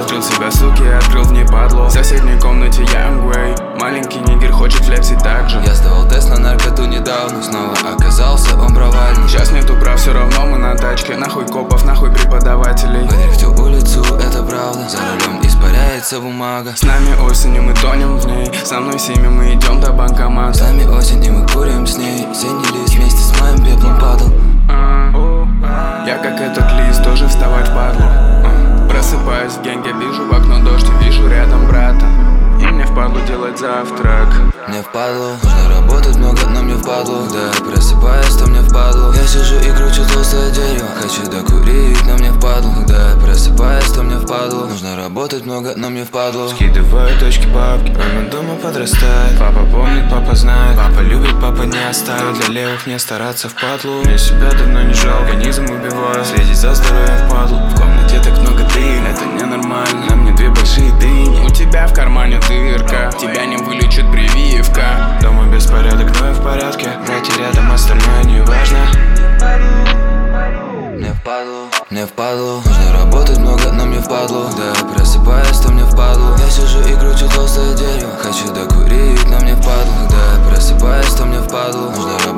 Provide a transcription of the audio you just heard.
Открыл себя, суки, открыл в ней падлу. В соседней комнате Young Grey. Маленький нигер хочет флексить так же. Я сдавал тест на наркоту недавно, снова оказался он провальный. Сейчас нету прав, все равно мы на тачке. Нахуй копов, нахуй преподавателей. Выдрих всю улицу, это правда. За рулем испаряется бумага. С нами осенью мы тонем в ней. Со мной всеми мы идем до банкомата. С нами осень и мы курим с ней. Синий лист вместе с моим пеплом падал. Я как этот лист, тоже вставать впадлу. Просыпаюсь в генге, вижу в окно дождь и вижу рядом брата. И мне впадлу делать завтрак. Мне впадлу, нужно работать много, но мне впадлу. Да, просыпаюсь, то мне впадлу. Я сижу и кручу толстое дерево. Хочу докурить, но мне впадлу. Да, просыпаюсь, то мне впадлу. Нужно работать много, но мне впадлу. Скидываю точки папки, мама дома подрастает. Папа помнит, папа знает. Папа любит, папа не оставит. Для левых не стараться впадлу. Мне себя давно не жалко, организм убиваю. Следить за здоровьем впадлу. В комнате так много дыни, это ненормально. На мне две большие дыни. У тебя в кармане дырка, тебя не вылечит прививка. Дома беспорядок, но я в порядке. Братья рядом, остальное не важно. Мне впадлу, нужно работать много, но мне впадлу. Да, просыпаюсь, то мне впадлу. Я сижу и кручу толстое дерево. Хочу докурить, но мне впадлу. Да, просыпаюсь, то мне впадлу. Нужно работать